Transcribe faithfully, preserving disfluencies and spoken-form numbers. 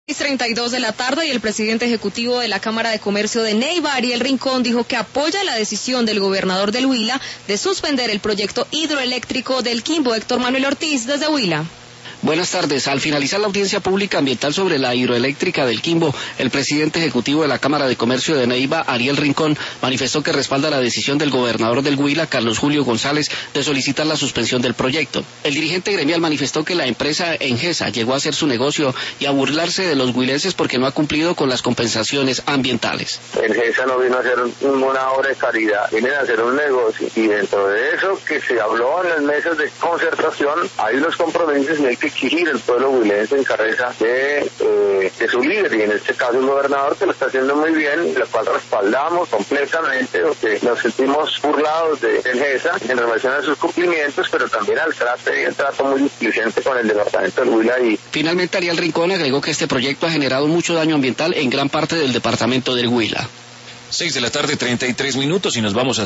treinta y dos de la tarde y el presidente ejecutivo de la Cámara de Comercio de Neiva, Ariel Rincón, dijo que apoya la decisión del gobernador del Huila de suspender el proyecto hidroeléctrico del Quimbo. Héctor Manuel Ortiz, desde Huila. Buenas tardes. Al finalizar la audiencia pública ambiental sobre la hidroeléctrica del Quimbo, el presidente ejecutivo de la Cámara de Comercio de Neiva, Ariel Rincón, manifestó que respalda la decisión del gobernador del Huila, Carlos Julio González, de solicitar la suspensión del proyecto. El dirigente gremial manifestó que la empresa Engesa llegó a hacer su negocio y a burlarse de los huilenses porque no ha cumplido con las compensaciones ambientales. Engesa no vino a hacer una obra de caridad, viene a hacer un negocio, y dentro de eso que se habló en las mesas de concertación, hay unos compromisos y hay que exigir el pueblo huilense en cabeza de, eh, de su líder, y en este caso el gobernador, que lo está haciendo muy bien, la cual respaldamos completamente, porque nos sentimos burlados de Engesa en relación a sus cumplimientos, pero también al trato y el trato muy displicente con el departamento del Huila. Y finalmente Ariel Rincón agregó que este proyecto ha generado mucho daño ambiental en gran parte del departamento del Huila. Seis de la tarde, treinta y tres minutos, y nos vamos a